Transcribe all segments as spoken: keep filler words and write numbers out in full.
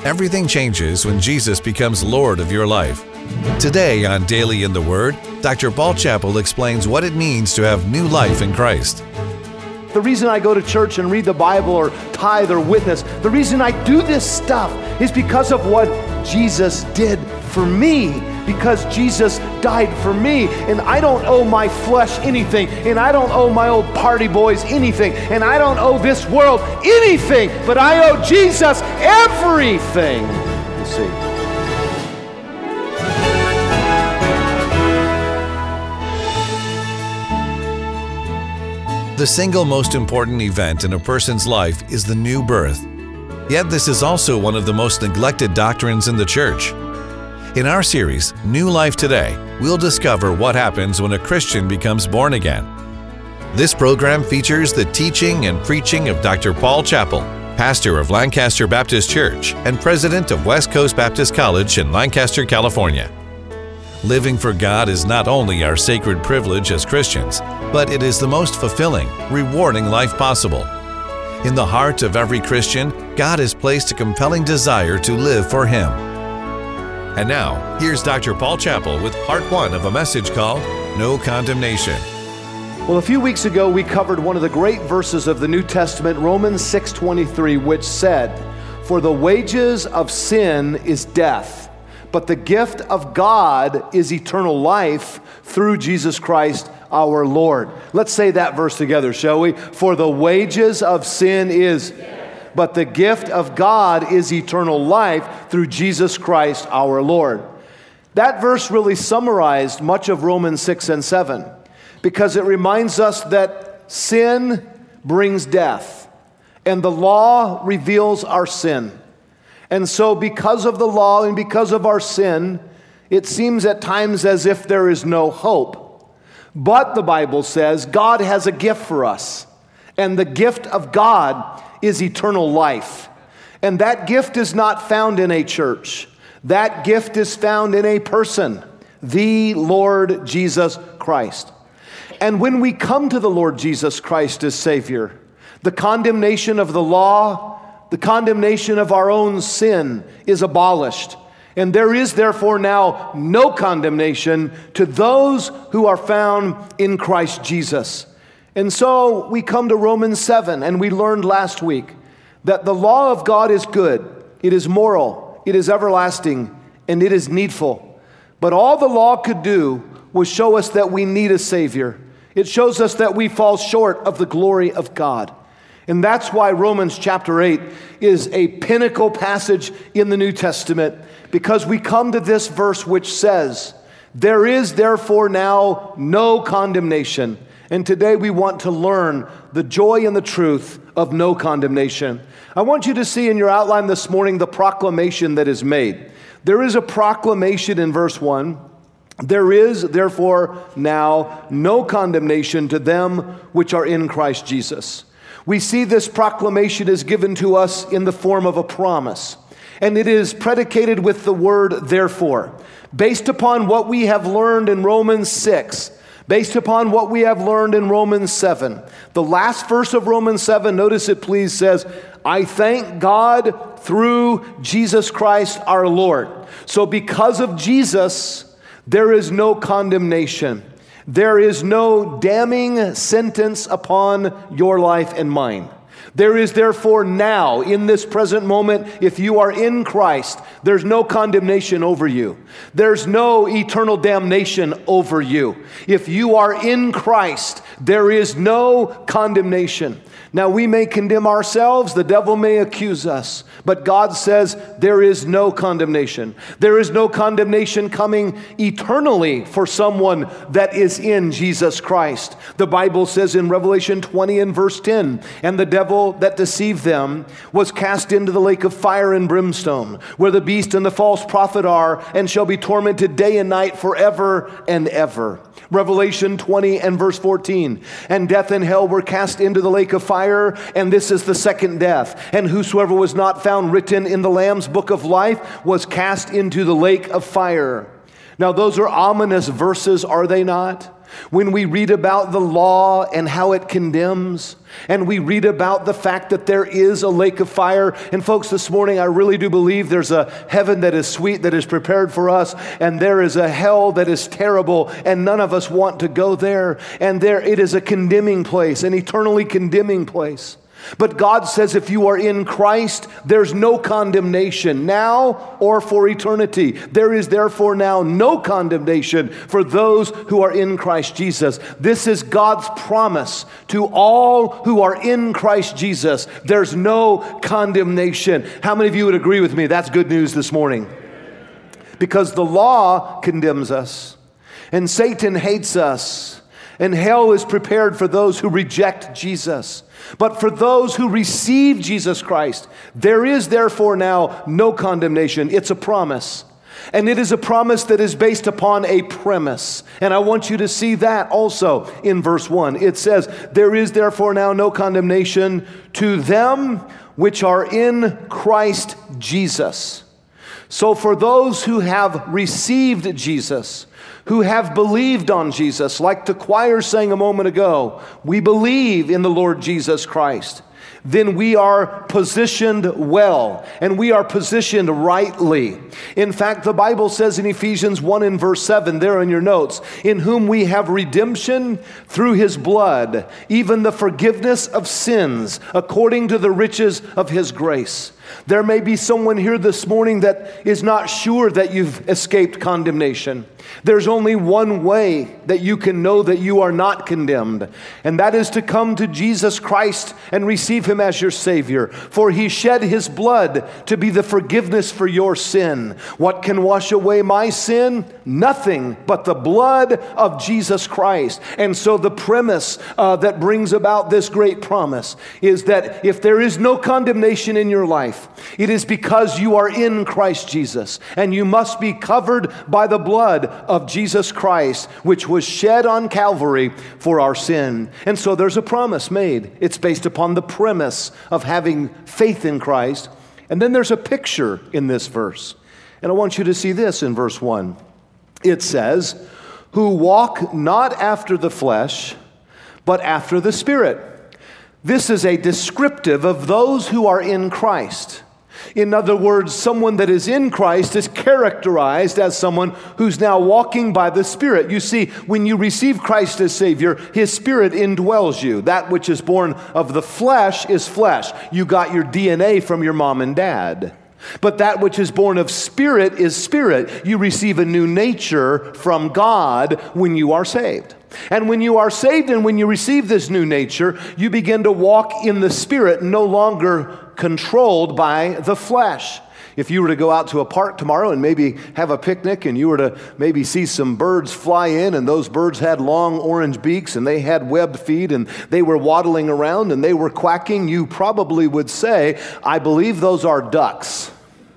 Everything changes when Jesus becomes Lord of your life. Today on Daily in the Word, Doctor Paul Chappell explains what it means to have new life in Christ. The reason I go to church and read the Bible or tithe or witness, the reason I do this stuff is because of what Jesus did for me, because Jesus died for me, and I don't owe my flesh anything, and I don't owe my old party boys anything, and I don't owe this world anything, but I owe Jesus everything, you see. The single most important event in a person's life is the new birth. Yet this is also one of the most neglected doctrines in the church. In our series, New Life Today, we'll discover what happens when a Christian becomes born again. This program features the teaching and preaching of Doctor Paul Chappell, pastor of Lancaster Baptist Church and president of West Coast Baptist College in Lancaster, California. Living for God is not only our sacred privilege as Christians, but it is the most fulfilling, rewarding life possible. In the heart of every Christian, God has placed a compelling desire to live for Him. And now, here's Doctor Paul Chappell with part one of a message called No Condemnation. Well, a few weeks ago, we covered one of the great verses of the New Testament, Romans six twenty-three, which said, "For the wages of sin is death, but the gift of God is eternal life through Jesus Christ our Lord." Let's say that verse together, shall we? For the wages of sin is death, but the gift of God is eternal life through Jesus Christ our Lord. That verse really summarized much of Romans six and seven, because it reminds us that sin brings death, and the law reveals our sin. And so because of the law and because of our sin, it seems at times as if there is no hope. But the Bible says God has a gift for us, and the gift of God is eternal life. And that gift is not found in a church. That gift is found in a person, the Lord Jesus Christ. And when we come to the Lord Jesus Christ as Savior, the condemnation of the law, the condemnation of our own sin is abolished. And there is therefore now no condemnation to those who are found in Christ Jesus. And so we come to Romans seven, and we learned last week that the law of God is good, it is moral, it is everlasting, and it is needful. But all the law could do was show us that we need a Savior. It shows us that we fall short of the glory of God. And that's why Romans chapter eight is a pinnacle passage in the New Testament, because we come to this verse which says, "There is therefore now no condemnation." And today we want to learn the joy and the truth of no condemnation. I want you to see in your outline this morning the proclamation that is made. There is a proclamation in verse one. "There is therefore now no condemnation to them which are in Christ Jesus." We see this proclamation is given to us in the form of a promise. And it is predicated with the word therefore. Based upon what we have learned in Romans six, based upon what we have learned in Romans seven. The last verse of Romans seven, notice it please, says, "I thank God through Jesus Christ our Lord." So because of Jesus, there is no condemnation. There is no damning sentence upon your life and mine. There is therefore now, in this present moment, if you are in Christ, there's no condemnation over you. There's no eternal damnation over you. If you are in Christ, there is no condemnation. Now, we may condemn ourselves, the devil may accuse us, but God says there is no condemnation. There is no condemnation coming eternally for someone that is in Jesus Christ. The Bible says in Revelation twenty and verse ten, "And the devil that deceived them was cast into the lake of fire and brimstone, where the beast and the false prophet are, and shall be tormented day and night forever and ever." Revelation twenty and verse fourteen, "And death and hell were cast into the lake of fire, and this is the second death. And whosoever was not found written in the Lamb's book of life was cast into the lake of fire." Now, those are ominous verses, are they not? When we read about the law and how it condemns, and we read about the fact that there is a lake of fire. And folks, this morning, I really do believe there's a heaven that is sweet, that is prepared for us, and there is a hell that is terrible, and none of us want to go there. And there it is a condemning place, an eternally condemning place. But God says if you are in Christ, there's no condemnation now or for eternity. There is therefore now no condemnation for those who are in Christ Jesus. This is God's promise to all who are in Christ Jesus. There's no condemnation. How many of you would agree with me? That's good news this morning. Because the law condemns us, and Satan hates us, and hell is prepared for those who reject Jesus. But for those who receive Jesus Christ, there is therefore now no condemnation. It's a promise. And it is a promise that is based upon a premise. And I want you to see that also in verse one. It says, there is therefore now no condemnation to them which are in Christ Jesus. So for those who have received Jesus, who have believed on Jesus, like the choir sang a moment ago, we believe in the Lord Jesus Christ, then we are positioned well, and we are positioned rightly. In fact, the Bible says in Ephesians one and verse seven, there in your notes, in whom we have redemption through his blood, even the forgiveness of sins, according to the riches of his grace. There may be someone here this morning that is not sure that you've escaped condemnation. There's only one way that you can know that you are not condemned, and that is to come to Jesus Christ and receive him as your Savior. For he shed his blood to be the forgiveness for your sin. What can wash away my sin? Nothing but the blood of Jesus Christ. And so the premise uh, that brings about this great promise is that if there is no condemnation in your life, it is because you are in Christ Jesus, and you must be covered by the blood of Jesus Christ, which was shed on Calvary for our sin. And so there's a promise made. It's based upon the premise of having faith in Christ. And then there's a picture in this verse. And I want you to see this in verse one. It says, who walk not after the flesh, but after the Spirit. This is a descriptive of those who are in Christ. In other words, someone that is in Christ is characterized as someone who's now walking by the Spirit. You see, when you receive Christ as Savior, his Spirit indwells you. That which is born of the flesh is flesh. You got your D N A from your mom and dad. But that which is born of Spirit is spirit. You receive a new nature from God when you are saved. And when you are saved and when you receive this new nature, you begin to walk in the Spirit, no longer controlled by the flesh. If you were to go out to a park tomorrow and maybe have a picnic, and you were to maybe see some birds fly in, and those birds had long orange beaks and they had webbed feet and they were waddling around and they were quacking, you probably would say, I believe those are ducks.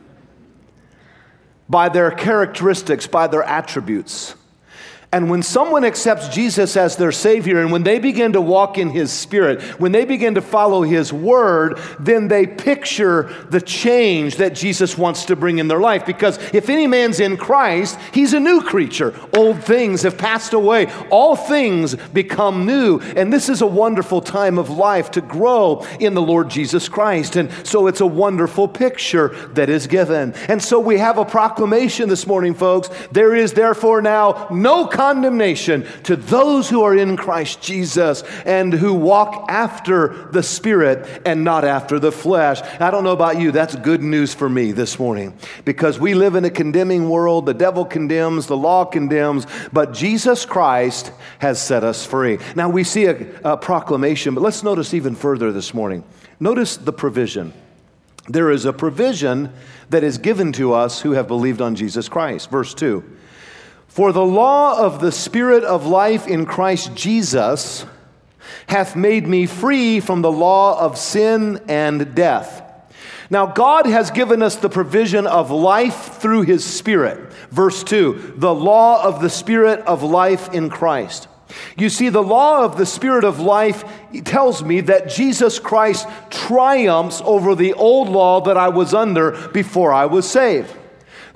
By their characteristics, by their attributes. And when someone accepts Jesus as their Savior, and when they begin to walk in his Spirit, when they begin to follow his word, then they picture the change that Jesus wants to bring in their life. Because if any man's in Christ, he's a new creature. Old things have passed away. All things become new. And this is a wonderful time of life to grow in the Lord Jesus Christ. And so it's a wonderful picture that is given. And so we have a proclamation this morning, folks. There is therefore now no condemnation to those who are in Christ Jesus and who walk after the Spirit and not after the flesh. I don't know about you, that's good news for me this morning, because we live in a condemning world. The devil condemns, the law condemns, but Jesus Christ has set us free. Now we see a, a proclamation, but let's notice even further this morning. Notice the provision. There is a provision that is given to us who have believed on Jesus Christ. Verse two. For the law of the Spirit of life in Christ Jesus hath made me free from the law of sin and death. Now, God has given us the provision of life through his Spirit. Verse two, the law of the Spirit of life in Christ. You see, the law of the Spirit of life tells me that Jesus Christ triumphs over the old law that I was under before I was saved.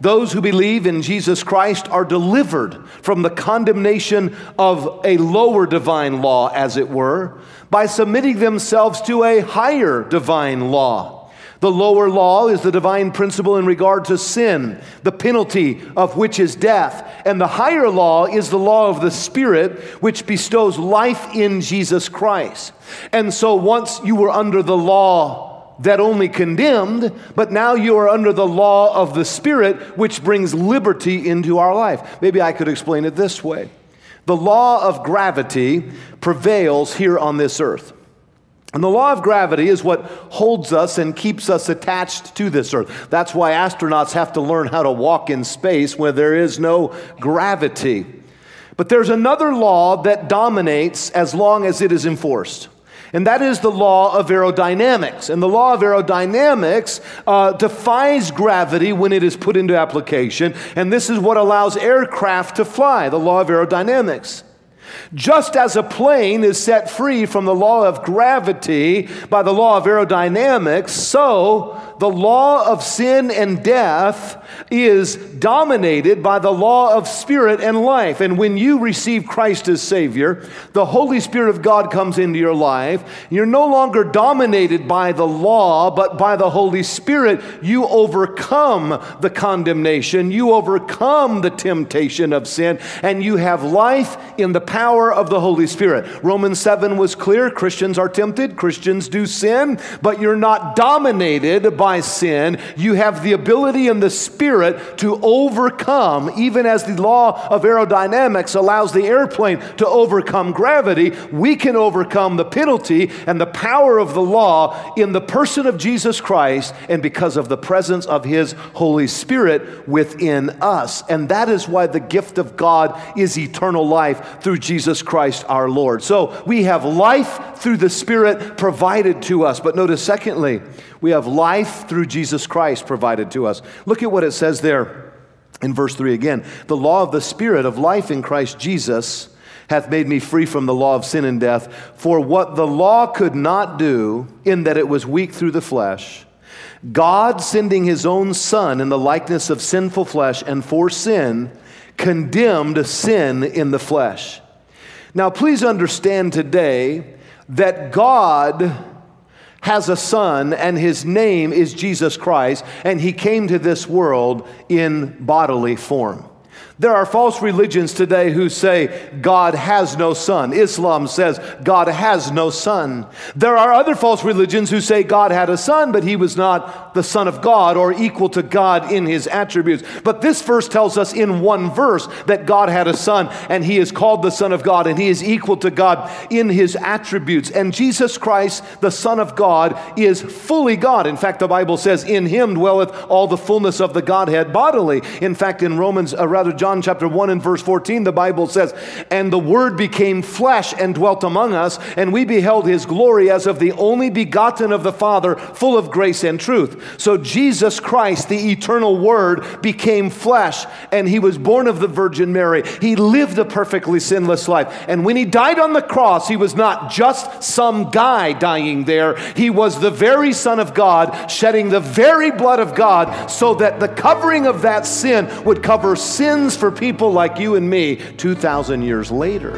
Those who believe in Jesus Christ are delivered from the condemnation of a lower divine law, as it were, by submitting themselves to a higher divine law. The lower law is the divine principle in regard to sin, the penalty of which is death. And the higher law is the law of the Spirit, which bestows life in Jesus Christ. And so once you were under the law that only condemned, but now you are under the law of the Spirit, which brings liberty into our life. Maybe I could explain it this way. The law of gravity prevails here on this earth. And the law of gravity is what holds us and keeps us attached to this earth. That's why astronauts have to learn how to walk in space where there is no gravity. But there's another law that dominates as long as it is enforced. And that is the law of aerodynamics. And the law of aerodynamics uh, defies gravity when it is put into application. And this is what allows aircraft to fly, the law of aerodynamics. Just as a plane is set free from the law of gravity by the law of aerodynamics, so the law of sin and death is dominated by the law of spirit and life. And when you receive Christ as Savior, the Holy Spirit of God comes into your life. You're no longer dominated by the law, but by the Holy Spirit. You overcome the condemnation. You overcome the temptation of sin, and you have life in the power of the Holy Spirit. Romans seven was clear. Christians are tempted. Christians do sin, but you're not dominated by sin. You have the ability in the Spirit to overcome, even as the law of aerodynamics allows the airplane to overcome gravity. We can overcome the penalty and the power of the law in the person of Jesus Christ and because of the presence of His Holy Spirit within us. And that is why the gift of God is eternal life through Jesus Christ our Lord. So we have life through the Spirit provided to us. But notice, secondly, we have life through Jesus Christ provided to us. Look at what it says there in verse three again. The law of the Spirit of life in Christ Jesus hath made me free from the law of sin and death. For what the law could not do, in that it was weak through the flesh, God, sending His own Son in the likeness of sinful flesh, and for sin, condemned sin in the flesh. Now, please understand today that God has a Son, and His name is Jesus Christ, and He came to this world in bodily form. There are false religions today who say God has no son. Islam says God has no son. There are other false religions who say God had a son, but He was not the Son of God or equal to God in His attributes. But this verse tells us in one verse that God had a son, and He is called the Son of God, and He is equal to God in His attributes. And Jesus Christ, the Son of God, is fully God. In fact, the Bible says, in Him dwelleth all the fullness of the Godhead bodily. In fact, in Romans, uh, rather John chapter one and verse fourteen, the Bible says, and the Word became flesh and dwelt among us, and we beheld His glory as of the only begotten of the Father, full of grace and truth. So Jesus Christ, the eternal Word, became flesh, and He was born of the Virgin Mary. He lived a perfectly sinless life. And when He died on the cross, He was not just some guy dying there. He was the very Son of God, shedding the very blood of God, so that the covering of that sin would cover sins for people like you and me two thousand years later.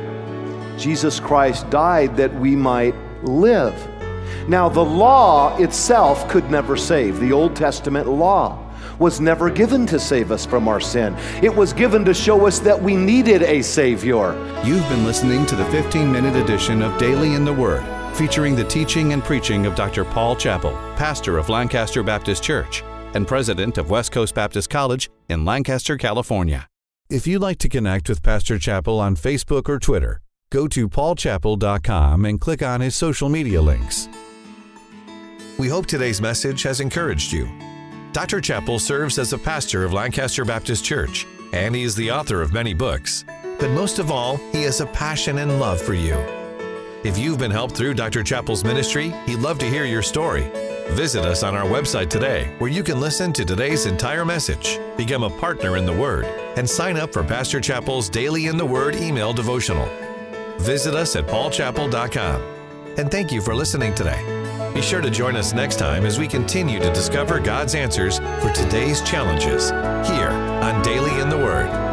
Jesus Christ died that we might live. Now, the law itself could never save. The Old Testament law was never given to save us from our sin. It was given to show us that we needed a Savior. You've been listening to the fifteen-minute edition of Daily in the Word, featuring the teaching and preaching of Doctor Paul Chappell, pastor of Lancaster Baptist Church and president of West Coast Baptist College in Lancaster, California. If you'd like to connect with Pastor Chappell on Facebook or Twitter, go to paul chappell dot com and click on his social media links. We hope today's message has encouraged you. Doctor Chappell serves as a pastor of Lancaster Baptist Church, and he is the author of many books. But most of all, he has a passion and love for you. If you've been helped through Doctor Chappell's ministry, he'd love to hear your story. Visit us on our website today, where you can listen to today's entire message, become a partner in the Word, and sign up for Pastor Chappell's Daily in the Word email devotional. Visit us at paul chappell dot com. And thank you for listening today. Be sure to join us next time as we continue to discover God's answers for today's challenges here on Daily in the Word.